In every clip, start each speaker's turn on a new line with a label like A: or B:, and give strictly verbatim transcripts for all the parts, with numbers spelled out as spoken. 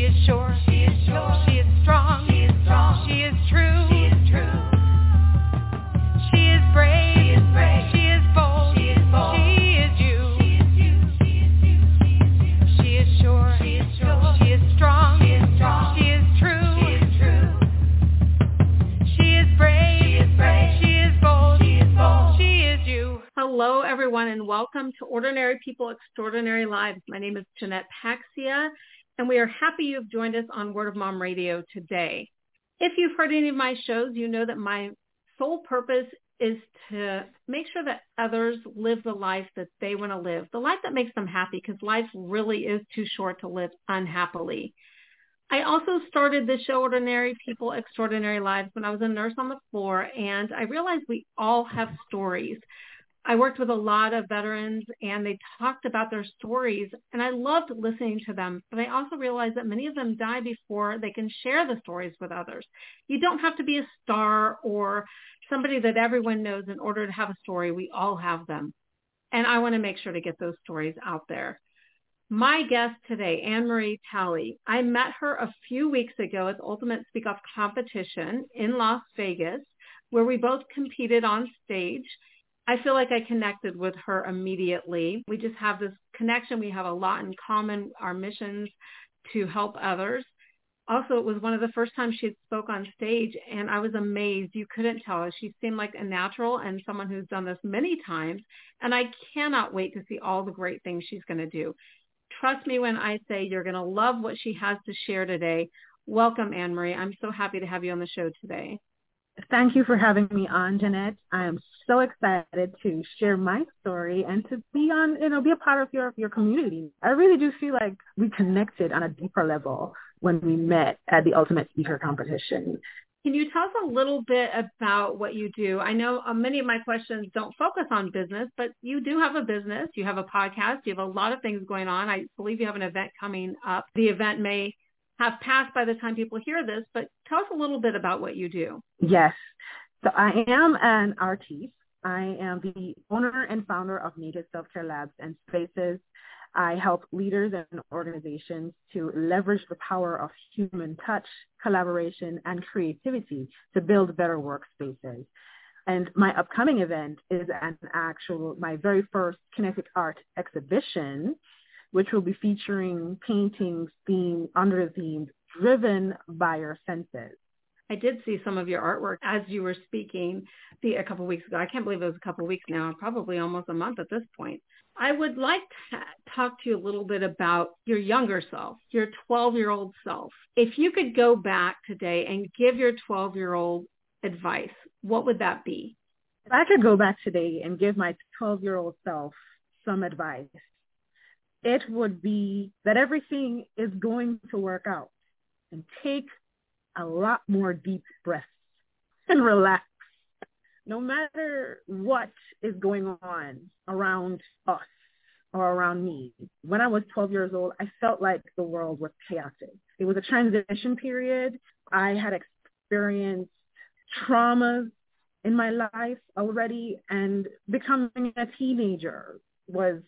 A: is sure. She is sure. She is strong. She is strong. She is true. She is true. She is brave. She is brave. She is bold. She is bold. She is you. She is you. She is you. She is sure. She is sure. She is strong. She is strong. She is true. She is true. She is brave. She is brave. She is bold. She is bold. She is you. Hello, everyone, and welcome to Ordinary People, Extraordinary Lives. My name is Jeanette Paxia, and we are happy you've joined us on Word of Mom Radio today. If you've heard any of my shows, you know that my sole purpose is to make sure that others live the life that they want to live, the life that makes them happy, because life really is too short to live unhappily. I also started the show Ordinary People, Extraordinary Lives when I was a nurse on the floor, and I realized we all have stories. I worked with a lot of veterans, and they talked about their stories, and I loved listening to them. But I also realized that many of them die before they can share the stories with others. You don't have to be a star or somebody that everyone knows in order to have a story. We all have them. And I want to make sure to get those stories out there. My guest today, Anne-Marie Talley, I met her a few weeks ago at the Ultimate Speak Off competition in Las Vegas, where we both competed on stage. I feel like I connected with her immediately. We just have this connection. We have a lot in common, our missions to help others. Also, it was one of the first times she had spoke on stage, and I was amazed. You couldn't tell her. She seemed like a natural and someone who's done this many times, and I cannot wait to see all the great things she's going to do. Trust me when I say you're going to love what she has to share today. Welcome, Anne-Marie. I'm so happy to have you on the show today.
B: Thank you for having me on, Jeanette. I am so excited to share my story and to be on, you know, be a part of your, your community. I really do feel like we connected on a deeper level when we met at the Ultimate Speaker competition.
A: Can you tell us a little bit about what you do? I know uh, many of my questions don't focus on business, but you do have a business. You have a podcast. You have a lot of things going on. I believe you have an event coming up. The event may have passed by the time people hear this, but tell us a little bit about what you do.
B: Yes. So I am an artiste. I am the owner and founder of Native Self-Care Labs and Spaces. I help leaders and organizations to leverage the power of human touch, collaboration, and creativity to build better workspaces. And my upcoming event is an actual, my very first kinetic art exhibition, which will be featuring paintings themed under the theme driven by your senses.
A: I did see some of your artwork as you were speaking the, a couple of weeks ago. I can't believe it was a couple of weeks now, probably almost a month at this point. I would like to talk to you a little bit about your younger self, your twelve-year-old self. If you could go back today and give your twelve-year-old advice, what would that be?
B: If I could go back today and give my twelve-year-old self some advice, it would be that everything is going to work out, and take a lot more deep breaths and relax. No matter what is going on around us or around me. When I was twelve years old, I felt like the world was chaotic. It was a transition period. I had experienced traumas in my life already, and becoming a teenager was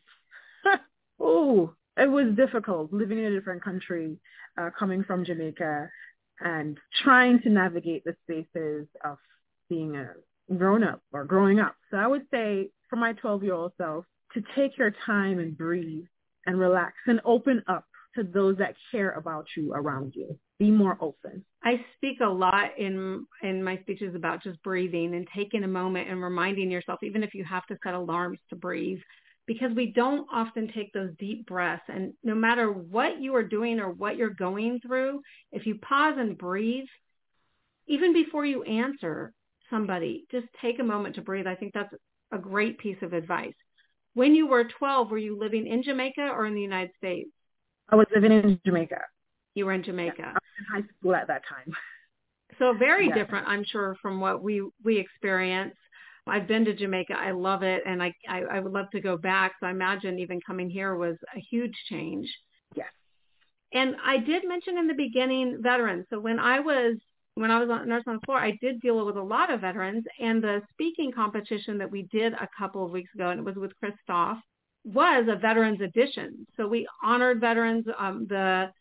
B: Oh, it was difficult living in a different country, uh, coming from Jamaica and trying to navigate the spaces of being a grown-up or growing up. So I would say for my twelve-year-old self to take your time and breathe and relax and open up to those that care about you around you. Be more open.
A: I speak a lot in in my speeches about just breathing and taking a moment and reminding yourself, even if you have to set alarms to breathe, because we don't often take those deep breaths. And no matter what you are doing or what you're going through, if you pause and breathe, even before you answer somebody, just take a moment to breathe. I think that's a great piece of advice. When you were twelve, were you living in Jamaica or in the United States?
B: I was living in Jamaica.
A: You were in Jamaica.
B: Yeah, I was in high school at that time.
A: So very
B: yeah.
A: different, I'm sure, from what we, we experience. I've been to Jamaica. I love it. And I, I, I would love to go back. So I imagine even coming here was a huge change.
B: Yes.
A: And I did mention in the beginning veterans. So when I was when I was a nurse on the floor, I did deal with a lot of veterans. And the speaking competition that we did a couple of weeks ago, and it was with Christoph, was a veterans edition. So we honored veterans. Um, the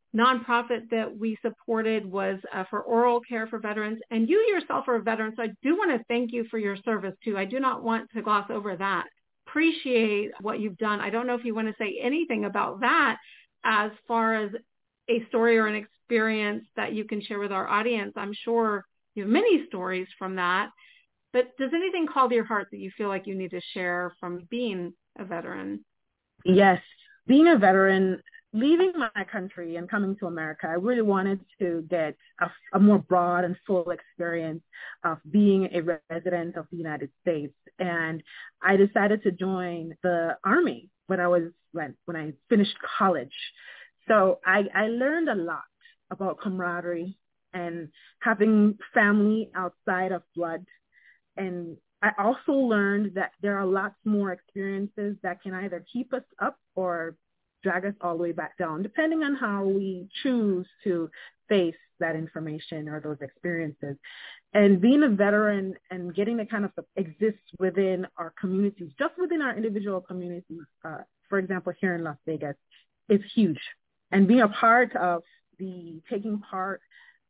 C: nonprofit that we supported was uh, for oral care for veterans. And you yourself are a veteran, so I do want to thank you for your service too. I do not want to gloss over that. Appreciate what you've done. I don't know if you want to say anything about that as far as a story or an experience that you can share with our audience. I'm sure you have many stories from that, but does anything call to your heart that you feel like you need to share from being a veteran?
B: Yes, being a veteran, leaving my country and coming to America, I really wanted to get a, a more broad and full experience of being a resident of the United States. And I decided to join the Army when I was when, when I finished college. So I, I learned a lot about camaraderie and having family outside of blood. And I also learned that there are lots more experiences that can either keep us up or drag us all the way back down, depending on how we choose to face that information or those experiences. And being a veteran and getting to kind of exist within our communities, just within our individual communities, uh, for example, here in Las Vegas, is huge. And being a part of the taking part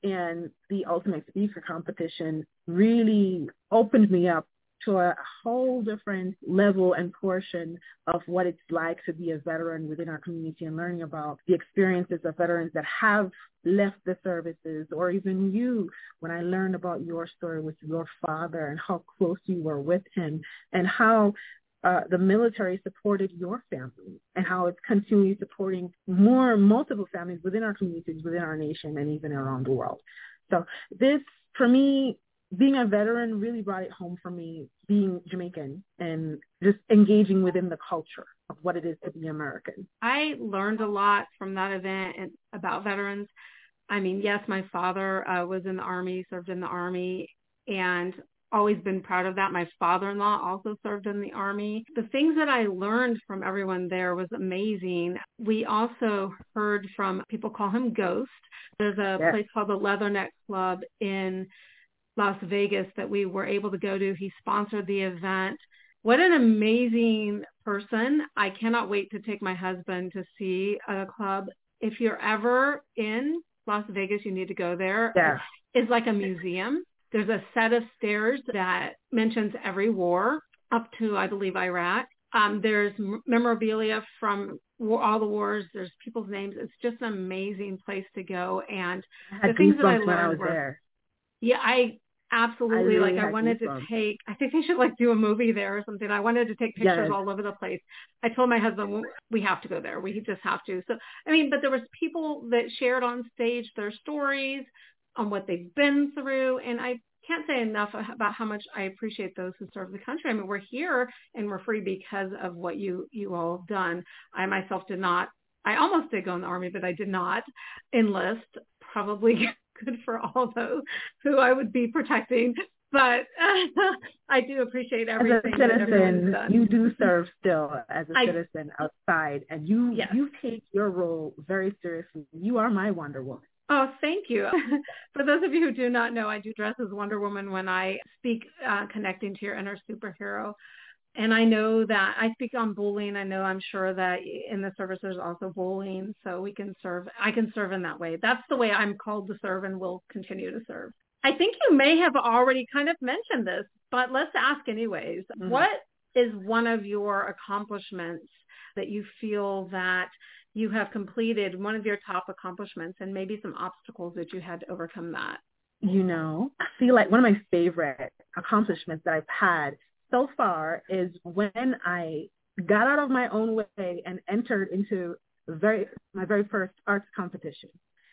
B: in the Ultimate Speaker competition really opened me up to a whole different level and portion of what it's like to be a veteran within our community and learning about the experiences of veterans that have left the services, or even you, when I learned about your story with your father and how close you were with him and how uh, the military supported your family and how it's continually supporting more multiple families within our communities, within our nation, and even around the world. So this, for me, being a veteran really brought it home for me, being Jamaican and just engaging within the culture of what it is to be American.
C: I learned a lot from that event and about veterans. I mean, yes, my father uh, was in the Army, served in the Army, and always been proud of that. My father-in-law also served in the Army. The things that I learned from everyone there was amazing. We also heard from, people call him Ghost. There's a yes. place called the Leatherneck Club in Las Vegas that we were able to go to. He sponsored the event. What an amazing person. I cannot wait to take my husband to see a club. If you're ever in Las Vegas, you need to go there.
B: Yeah.
C: It's like a museum. There's a set of stairs that mentions every war up to, I believe, Iraq. Um, there's memorabilia from all the wars. There's people's names. It's just an amazing place to go. And the things that I learned
B: when I was
C: were,
B: there.
C: yeah, I absolutely,
B: I really
C: like I wanted to take, I think they should like do a movie there or something. I wanted to take pictures
B: yes.
C: all over the place. I told my husband, we have to go there. We just have to. So, I mean, but there was people that shared on stage their stories on what they've been through. And I can't say enough about how much I appreciate those who serve the country. I mean, we're here and we're free because of what you, you all have done. I myself did not, I almost did go in the Army, but I did not enlist. Probably good for all those who I would be protecting. But uh, I do appreciate everything.
B: As a citizen,
C: that
B: you do serve still as a
C: I,
B: citizen outside, and you
C: yes.
B: you take your role very seriously. You are my Wonder Woman.
C: Oh, thank you. For those of you who do not know, I do dress as Wonder Woman when I speak uh, connecting to your inner superhero. And I know that I speak on bullying. I know I'm sure that in the service there's also bullying, so we can serve. I can serve in that way. That's the way I'm called to serve and will continue to serve. I think you may have already kind of mentioned this, but let's ask anyways. Mm-hmm. What is one of your accomplishments that you feel that you have completed, one of your top accomplishments, and maybe some obstacles that you had to overcome that?
B: You know, I feel like one of my favorite accomplishments that I've had so far is when I got out of my own way and entered into very my very first arts competition.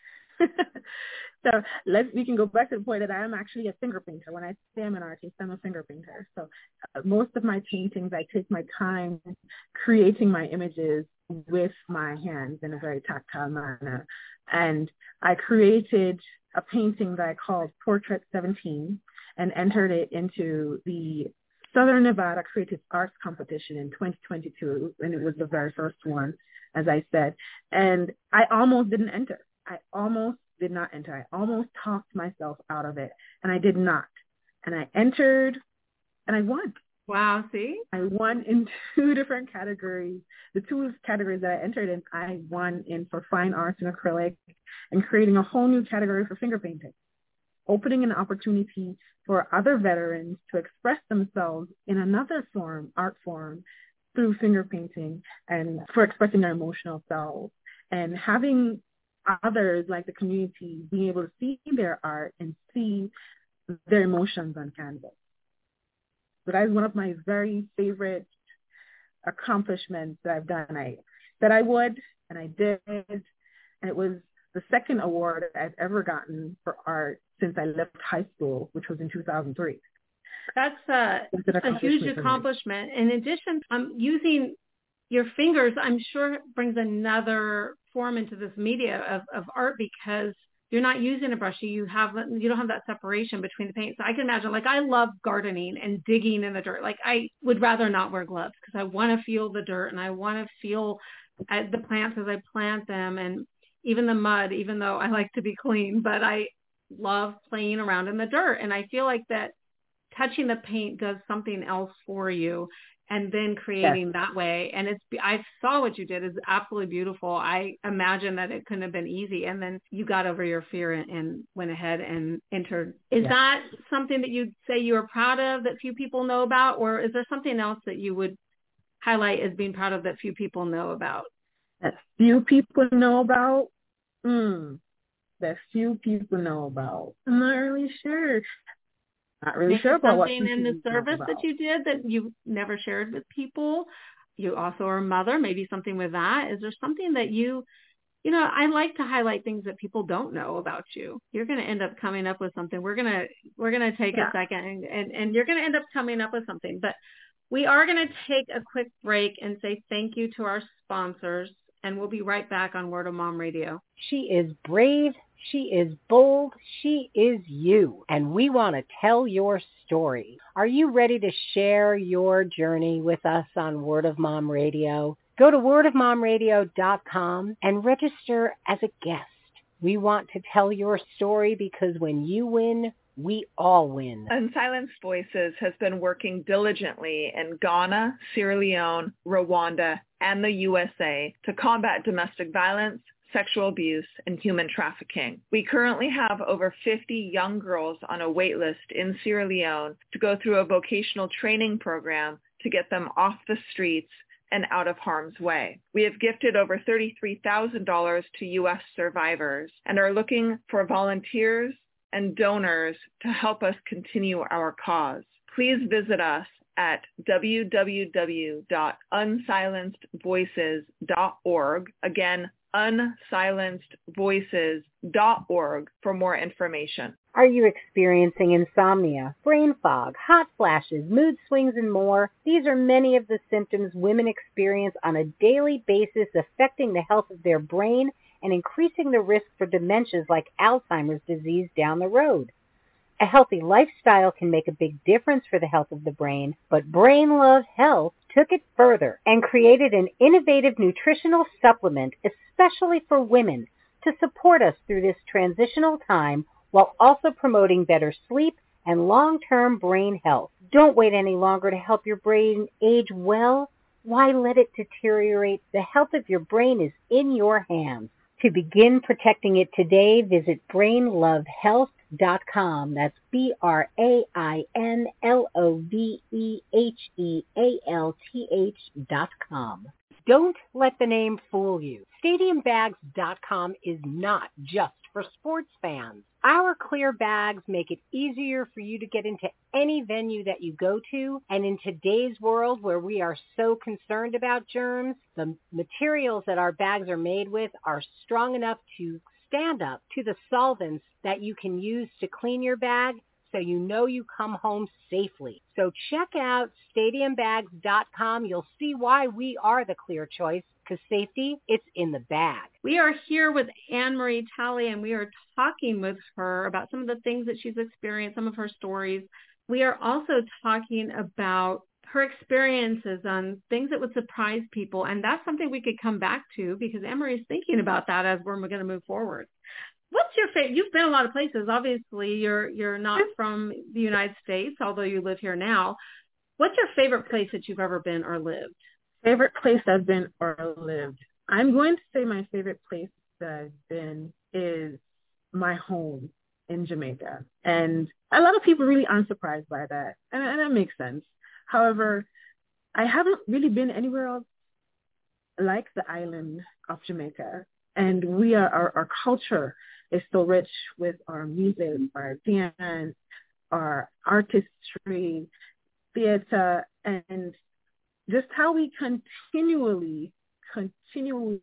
B: So let's we can go back to the point that I am actually a finger painter. When I say I'm an artist, I'm a finger painter. So uh, most of my paintings, I take my time creating my images with my hands in a very tactile manner. And I created a painting that I called Portrait seventeen and entered it into the Southern Nevada Creative Arts Competition in twenty twenty-two, and it was the very first one, as I said. And I almost didn't enter. I almost did not enter. I almost talked myself out of it, and I did not. And I entered, and I won.
C: Wow, see?
B: I won in two different categories. The two categories that I entered in, I won in for fine arts and acrylic, and creating a whole new category for finger painting, opening an opportunity for other veterans to express themselves in another form, art form, through finger painting and for expressing their emotional selves, and having others like the community being able to see their art and see their emotions on canvas. So that is one of my very favorite accomplishments that I've done. I said I would, and I did, and it was the second award I've ever gotten for art since I left high school, which was in two thousand three.
C: That's a, a huge accomplishment. In addition, um, using your fingers, I'm sure brings another form into this media of, of art, because you're not using a brush. You have you don't have that separation between the paint. So I can imagine, like, I love gardening and digging in the dirt. Like, I would rather not wear gloves because I want to feel the dirt and I want to feel uh, the plants as I plant them, and even the mud, even though I like to be clean, but I love playing around in the dirt. And I feel like that touching the paint does something else for you, and then creating yes. that way. And it's, I saw what you did is absolutely beautiful. I imagine that it couldn't have been easy. And then you got over your fear and, and went ahead and entered. Is yes. that something that you'd say you are proud of that few people know about? Or is there something else that you would highlight as being proud of that few people know about?
B: That few people know about? Hmm. That few people know about. I'm not really sure. Not really
C: Maybe
B: sure about what
C: something in the service that you did that you never shared with people. You also are a mother, maybe something with that. Is there something that you, you know, I like to highlight things that people don't know about you. You're going to end up coming up with something. We're going to, we're going to take yeah. a second and, and, and you're going to end up coming up with something, but we are going to take a quick break and say thank you to our sponsors, and we'll be right back on Word of Mom Radio.
D: She is brave. She is bold. She is you. And we want to tell your story. Are you ready to share your journey with us on Word of Mom Radio? Go to word of mom radio dot com and register as a guest. We want to tell your story because when you win, we all win.
E: Unsilenced Voices has been working diligently in Ghana, Sierra Leone, Rwanda, and the U S A to combat domestic violence, sexual abuse, and human trafficking. We currently have over fifty young girls on a wait list in Sierra Leone to go through a vocational training program to get them off the streets and out of harm's way. We have gifted over thirty-three thousand dollars to U S survivors and are looking for volunteers and donors to help us continue our cause. Please visit us at w w w dot unsilenced voices dot org. Again, unsilenced voices dot org for more information.
D: Are you experiencing insomnia, brain fog, hot flashes, mood swings, and more? These are many of the symptoms women experience on a daily basis, affecting the health of their brain and increasing the risk for dementias like Alzheimer's disease down the road. A healthy lifestyle can make a big difference for the health of the brain, but Brain Love Health took it further and created an innovative nutritional supplement especially for women to support us through this transitional time while also promoting better sleep and long-term brain health. Don't wait any longer to help your brain age well. Why let it deteriorate? The health of your brain is in your hands. To begin protecting it today, visit brain love health dot com. That's B R A I N L O V E H E A L T H dot com. Don't let the name fool you. stadium bags dot com is not just for sports fans. Our clear bags make it easier for you to get into any venue that you go to, and in today's world where we are so concerned about germs, the materials that our bags are made with are strong enough to stand up to the solvents that you can use to clean your bag so you know you come home safely. So check out stadium bags dot com. You'll see why we are the clear choice, because safety, it's in the bag.
C: We are here with Anne Marie Talley, and we are talking with her about some of the things that she's experienced, some of her stories. We are also talking about her experiences on things that would surprise people, and that's something we could come back to because Anne Marie is thinking about that as we're going to move forward. What's your favorite? You've been a lot of places. Obviously, you're you're not from the United States, although you live here now. What's your favorite place that you've ever been or lived?
B: Favorite place I've been or lived? I'm going to say my favorite place that I've been is my home in Jamaica. And a lot of people really aren't surprised by that. And, and that makes sense. However, I haven't really been anywhere else like the island of Jamaica. And we are, our, our culture is so rich with our music, our dance, our artistry, theater, and just how we continually, continually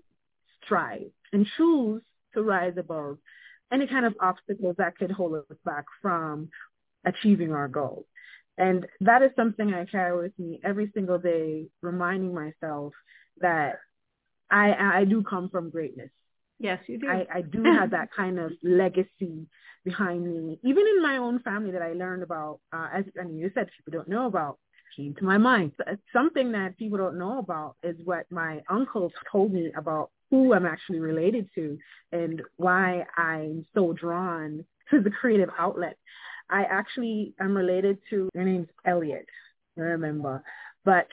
B: strive and choose to rise above any kind of obstacles that could hold us back from achieving our goals. And that is something I carry with me every single day, reminding myself that I, I do come from greatness.
C: Yes, you do.
B: I, I do have that kind of legacy behind me, even in my own family that I learned about, uh, as I mean, you said people don't know about, came to my mind. Something that people don't know about is what my uncle told me about who I'm actually related to and why I'm so drawn to the creative outlet. I actually am related to, her name's Elliot, I remember, but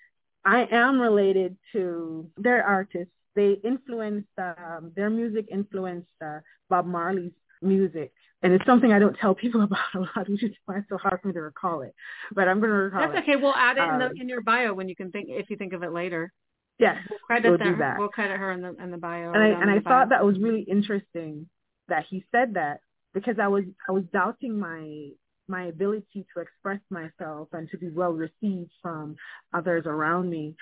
B: I am related to their artists. They influenced, um, their music influenced uh, Bob Marley's music. And it's something I don't tell people about a lot, which is why it's so hard for me to recall it. But I'm going to recall
C: That's
B: it.
C: That's okay. We'll add it in, the,
B: um,
C: in your bio when you can think, if you think of it later.
B: Yes,
C: we'll credit
B: we'll
C: them.
B: do that.
C: We'll credit her in the in the bio.
B: And I and I
C: bio.
B: thought that was really interesting that he said that, because I was I was doubting my my ability to express myself and to be well received from others around me.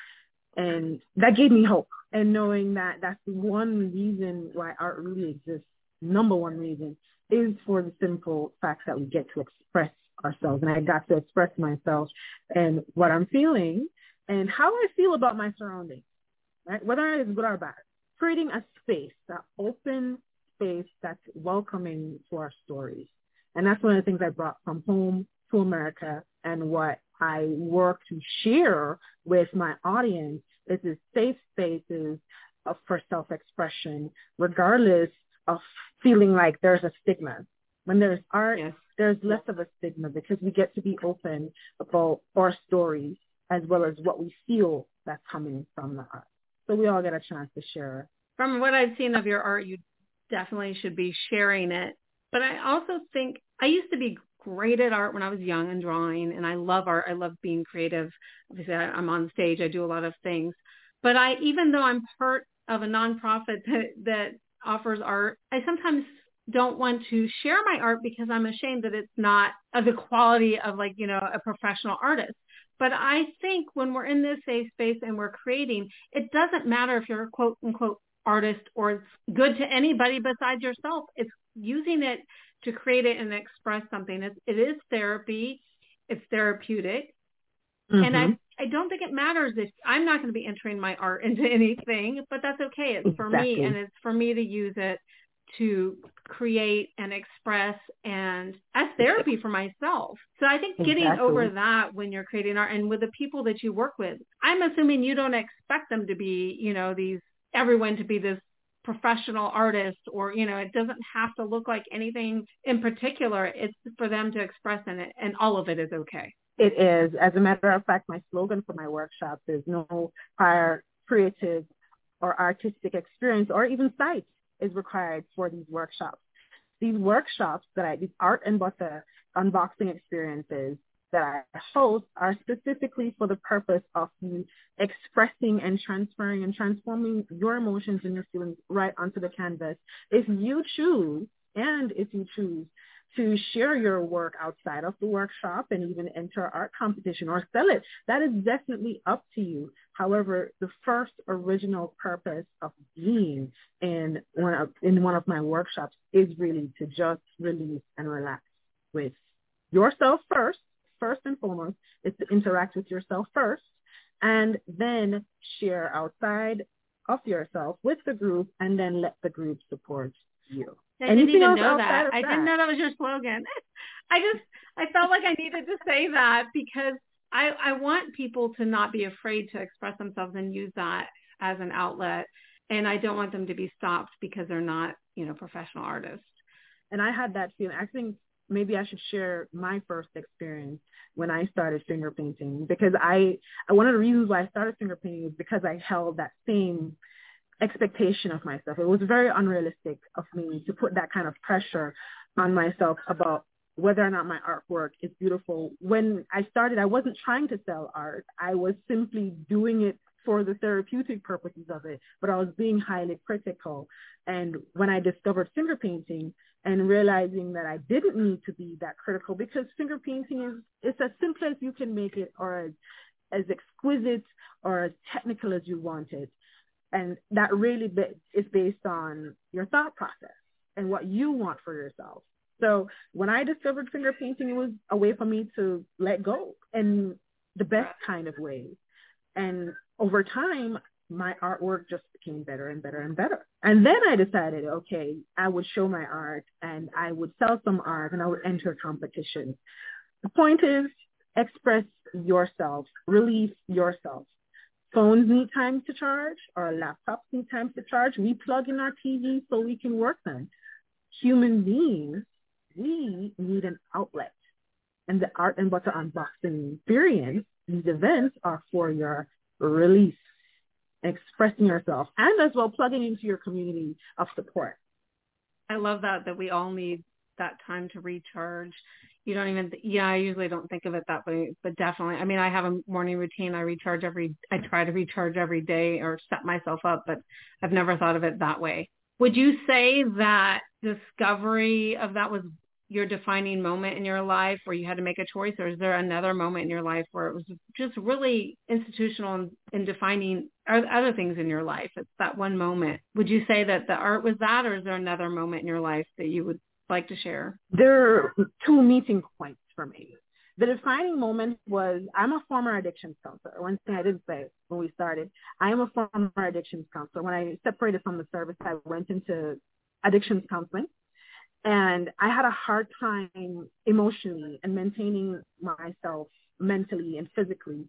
B: And that gave me hope. And knowing that that's one reason why art really exists, number one reason, is for the simple fact that we get to express ourselves. And I got to express myself and what I'm feeling and how I feel about my surroundings, right? Whether it's good or bad. Creating a space, an open space that's welcoming to our stories. And that's one of the things I brought from home to America, and what I work to share with my audience is this safe spaces of, for self-expression, regardless of feeling like there's a stigma. When there's art, yes. there's less of a stigma, because we get to be open about our stories as well as what we feel that's coming from the art. So we all get a chance to share.
C: From what I've seen of your art, you definitely should be sharing it. But I also think I used to be great at art when I was young and drawing, and I love art. I love being creative. Obviously, I, I'm on stage. I do a lot of things. But I, even though I'm part of a nonprofit that, that offers art, I sometimes don't want to share my art because I'm ashamed that it's not of the quality of, like, you know, a professional artist. But I think when we're in this safe space and we're creating, it doesn't matter if you're a quote unquote artist or it's good to anybody besides yourself. It's using it to create it and express something. It's, it is therapy. It's therapeutic. Mm-hmm. And I, I don't think it matters if I'm not going to be entering my art into anything, but that's okay. It's for exactly. me, and it's for me to use it to create and express and as therapy for myself. So I think getting exactly. over that when you're creating art and with the people that you work with, I'm assuming you don't expect them to be, you know, these, everyone to be this professional artist, or, you know, it doesn't have to look like anything in particular. It's for them to express in it, and all of it is okay.
B: It is. As a matter of fact, my slogan for my workshops is no prior creative or artistic experience or even sight is required for these workshops. These workshops that I, these art and butter unboxing experiences that I host are specifically for the purpose of you expressing and transferring and transforming your emotions and your feelings right onto the canvas. If you choose, and if you choose to share your work outside of the workshop and even enter an art competition or sell it, that is definitely up to you. However, the first original purpose of being in one of, in one of my workshops is really to just release and relax with yourself first. First and foremost is to interact with yourself first, and then share outside of yourself with the group, and then let the group support you.
C: I didn't Anything even know that. I that? didn't know that was your slogan. I just, I felt like I needed to say that because I, I want people to not be afraid to express themselves and use that as an outlet. And I don't want them to be stopped because they're not, you know, professional artists.
B: And I had that feeling. I think maybe I should share my first experience when I started finger painting, because I, one of the reasons why I started finger painting is because I held that same expectation of myself. It was very unrealistic of me to put that kind of pressure on myself about whether or not my artwork is beautiful. When I started, I wasn't trying to sell art. I was simply doing it for the therapeutic purposes of it, but I was being highly critical. And when I discovered finger painting and realizing that I didn't need to be that critical, because finger painting is, it's as simple as you can make it, or as, as exquisite or as technical as you want it. And that really be, is based on your thought process and what you want for yourself. So when I discovered finger painting, it was a way for me to let go in the best kind of way. And over time, my artwork just became better and better and better. And then I decided, okay, I would show my art and I would sell some art and I would enter competitions. The point is, express yourself, release yourself. Phones need time to charge, or laptops need time to charge. We plug in our T V so we can work them. Human beings, we need an outlet. And the Art and Butter unboxing experience, these events are for your release, expressing yourself, and as well plugging into your community of support.
C: I love that, that we all need that time to recharge. You don't even, yeah, I usually don't think of it that way, but definitely. I mean, I have a morning routine. I recharge every, I try to recharge every day or set myself up, but I've never thought of it that way. Would you say that discovery of that was your defining moment in your life where you had to make a choice, or is there another moment in your life where it was just really institutional in, in defining other things in your life? It's that one moment. Would you say that the art was that, or is there another moment in your life that you would like to share?
B: There are two meeting points for me. The defining moment was, I'm a former addictions counselor. One thing I didn't say when we started, I am a former addictions counselor. When I separated from the service, I went into addictions counseling. And I had a hard time emotionally and maintaining myself mentally and physically.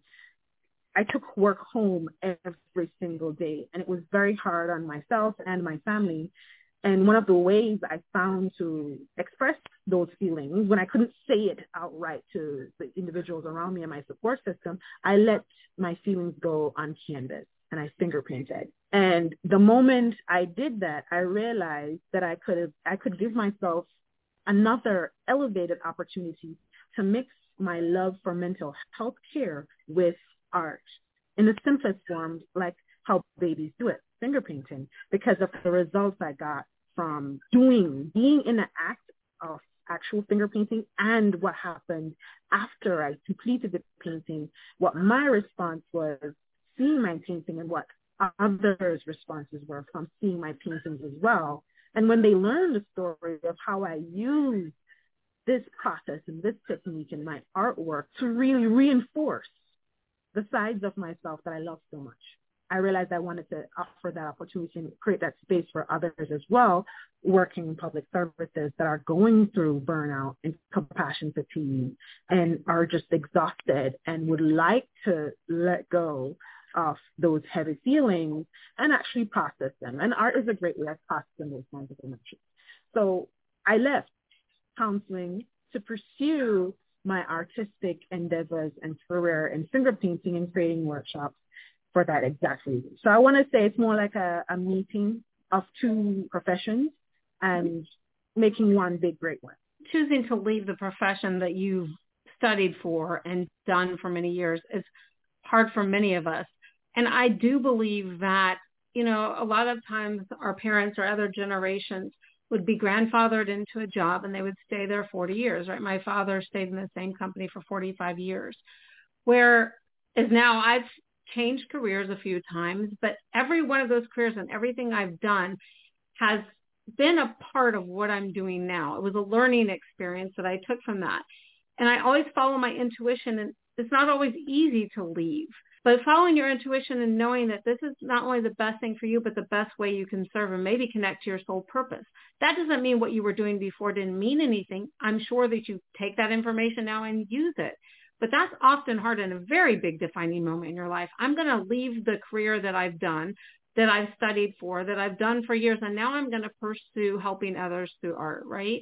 B: I took work home every single day, and it was very hard on myself and my family. And one of the ways I found to express those feelings, when I couldn't say it outright to the individuals around me and my support system, I let my feelings go on canvas and I finger painted. And the moment I did that, I realized that I could have, I could give myself another elevated opportunity to mix my love for mental health care with art in the simplest forms, like how babies do it, finger painting, because of the results I got from doing, being in the act of actual finger painting, and what happened after I completed the painting. What my response was, seeing my painting, and what others' responses were from seeing my paintings as well. And when they learned the story of how I use this process and this technique in my artwork to really reinforce the sides of myself that I love so much, I realized I wanted to offer that opportunity and create that space for others as well, working in public services that are going through burnout and compassion fatigue and are just exhausted and would like to let go of those heavy feelings and actually process them. And art is a great way of processing those kinds of emotions. So I left counseling to pursue my artistic endeavors and career in finger painting and creating workshops for that exact reason. So I want to say it's more like a, a meeting of two professions and making one big, great one.
C: Choosing to leave the profession that you've studied for and done for many years is hard for many of us. And I do believe that, you know, a lot of times our parents or other generations would be grandfathered into a job and they would stay there forty years, right? My father stayed in the same company for forty-five years, whereas now I've changed careers a few times, but every one of those careers and everything I've done has been a part of what I'm doing now. It was a learning experience that I took from that. And I always follow my intuition, and it's not always easy to leave. But following your intuition and knowing that this is not only the best thing for you, but the best way you can serve and maybe connect to your soul purpose. That doesn't mean what you were doing before didn't mean anything. I'm sure that you take that information now and use it. But that's often hard in a very big defining moment in your life. I'm going to leave the career that I've done, that I've studied for, that I've done for years, and now I'm going to pursue helping others through art, right?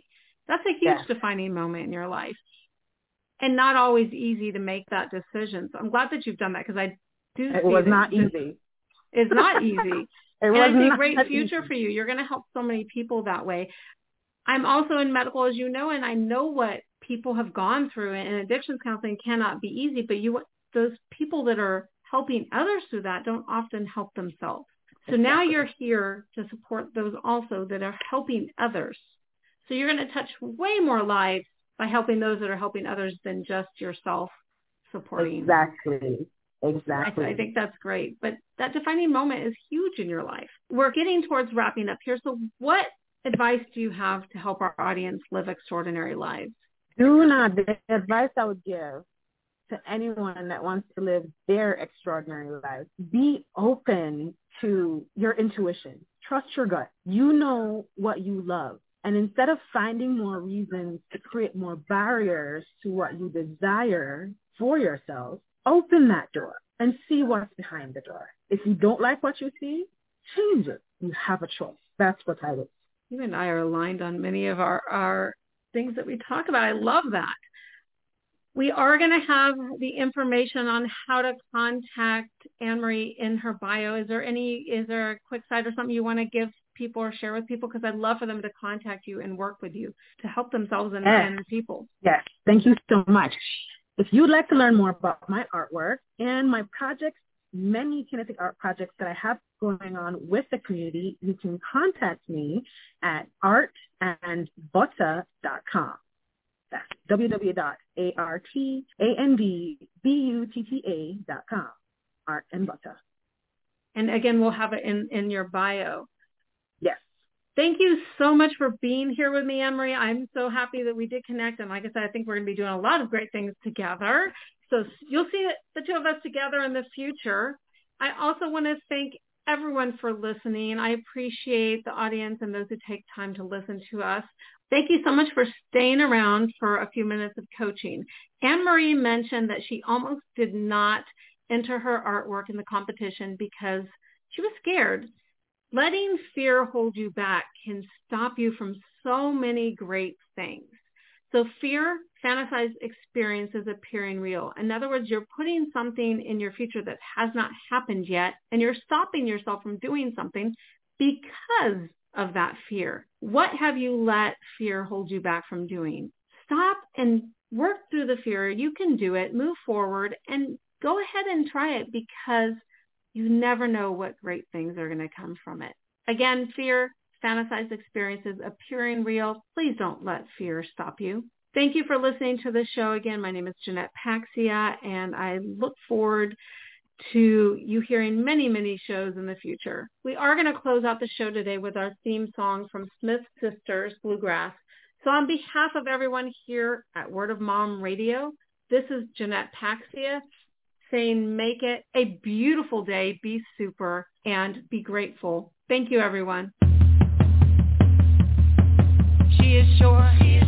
C: That's a huge
B: Yes.
C: defining moment in your life. And not always easy to make that decision. So I'm glad that you've done that, because I do
B: It
C: see
B: was
C: that
B: not
C: this
B: easy.
C: is not easy.
B: It
C: And
B: was
C: I see a
B: not
C: great future
B: easy.
C: for you. You're going to help so many people that way. I'm also in medical, as you know, and I know what people have gone through, and addictions counseling cannot be easy, but you, those people that are helping others through that don't often help themselves. So
B: Exactly.
C: now you're here to support those also that are helping others. So you're going to touch way more lives by helping those that are helping others than just yourself supporting.
B: Exactly. Exactly.
C: I, I think that's great. But that defining moment is huge in your life. We're getting towards wrapping up here. So what advice do you have to help our audience live extraordinary lives?
B: Do not, the advice I would give to anyone that wants to live their extraordinary life, be open to your intuition. Trust your gut. You know what you love. And instead of finding more reasons to create more barriers to what you desire for yourself, open that door and see what's behind the door. If you don't like what you see, change it. You have a choice. That's what I would.
C: You and I are aligned on many of our, our things that we talk about. I love that. We are going to have the information on how to contact Anne-Marie in her bio. Is there any, is there a quick site or something you want to give people or share with people? Because I'd love for them to contact you and work with you to help themselves and,
B: Yes.
C: and people.
B: Yes. Thank you so much. If you'd like to learn more about my artwork and my projects, many kinetic art projects that I have going on with the community, you can contact me at art and butta dot com. That's w w w dot art and butta dot com. Art and Butta.
C: And again, we'll have it in, in your bio.
B: Yes.
C: Thank you so much for being here with me, Anne-Marie. I'm so happy that we did connect. And like I said, I think we're going to be doing a lot of great things together. So you'll see the two of us together in the future. I also want to thank everyone for listening. I appreciate the audience and those who take time to listen to us. Thank you so much for staying around for a few minutes of coaching. Anne-Marie mentioned that she almost did not enter her artwork in the competition because she was scared. Letting fear hold you back can stop you from so many great things. So fear, fantasized experiences appearing real. In other words, you're putting something in your future that has not happened yet, and you're stopping yourself from doing something because of that fear. What have you let fear hold you back from doing? Stop and work through the fear. You can do it. Move forward and go ahead and try it, because you never know what great things are going to come from it. Again, fear, fantasized experiences appearing real. Please don't let fear stop you. Thank you for listening to the show. Again, my name is Jeanette Paxia, and I look forward to you hearing many, many shows in the future. We are going to close out the show today with our theme song from Smith Sisters Bluegrass. So on behalf of everyone here at Word of Mom Radio, this is Jeanette Paxia saying make it a beautiful day, be super, and be grateful. Thank you, everyone.
A: She is sure. She is